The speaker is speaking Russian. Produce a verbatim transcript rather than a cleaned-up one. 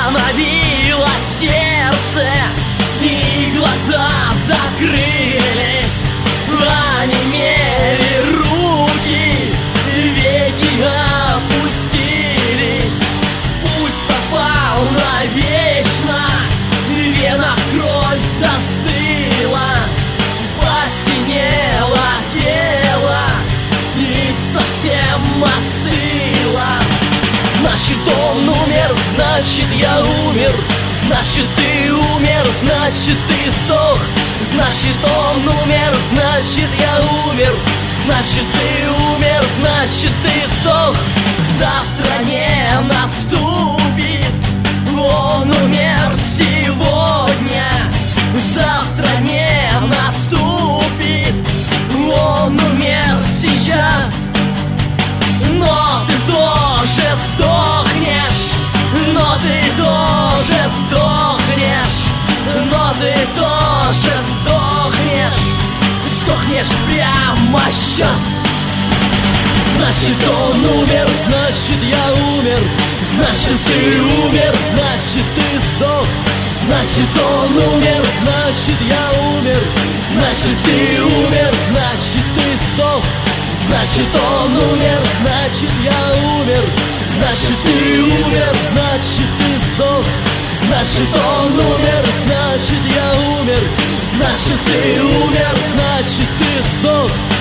остановило сердце, и глаза закрылись, онемели руки, веки опустились. Путь пропал навечно, в венах кровь застыла, посинело тело и совсем остыло. Значит, он умер, значит, я умер. Значит, ты умер, значит, ты сдох. Значит, он умер, значит, я умер. Значит, ты умер, значит, ты сдох. Завтра не наступит, он умер сегодня. Завтра не наступит, он умер сейчас. Но ты тоже сдохнешь, но ты тоже сдохнешь, но ты тоже сдохнешь, сдохнешь прямо сейчас. Значит, он умер, значит, я умер. Значит, ты умер, значит, ты сдох. Значит, он умер, значит, я умер. Значит, ты умер, значит, ты сдох. Значит, он умер, значит, я умер. Значит, ты умер, значит, ты сдох. Значит, он умер, значит, я умер. Значит, ты умер, значит, ты сдох.